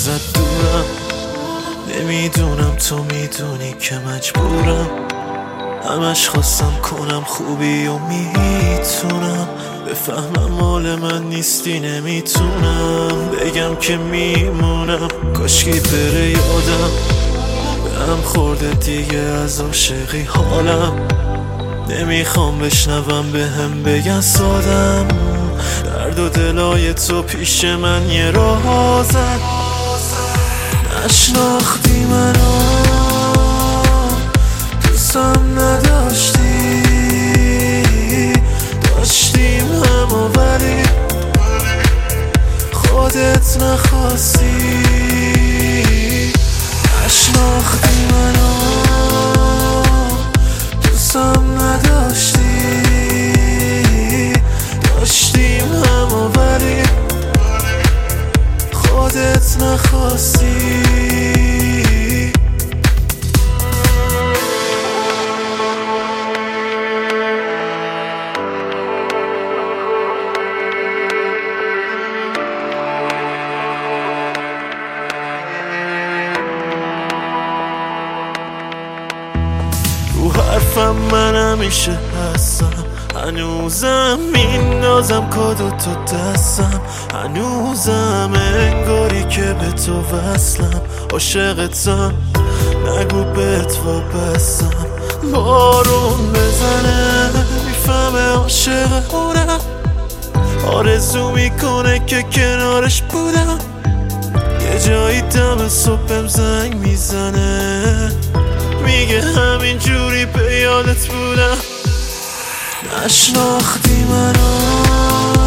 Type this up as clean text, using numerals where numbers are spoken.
ازت دورم، نمیدونم تو میدونی که مجبورم، همش خواستم کنم خوبی و میتونم بفهمم مال من نیستی، نمیتونم بگم که میمونم، کاشکی بره یادم به هم خورده دیگه از عاشقی حالم، نمیخوام بشنوم به هم بگن سادم، درد و دلای تو پیش من یه رازن، نشناختی منو دوستم نداشتی، داشتیم همو ولی خودت نخواستی، نشناختی منو دوستم نداشتی، داشتیم همو ولی خودت نخواستی. رو حرفم من همیشه هستم، هنوزم میندازم کادو تو دستم، هنوزم انگاری که به تو وصلم، عاشقتم نگو بهت وابستم، بارون بزنه میفهمه عاشقونم، آرزو میکنه که کنارش بودم، یه جایی دم صبحم زنگ میزنه میگه همین جوری به یادت بودم، نشناختی منو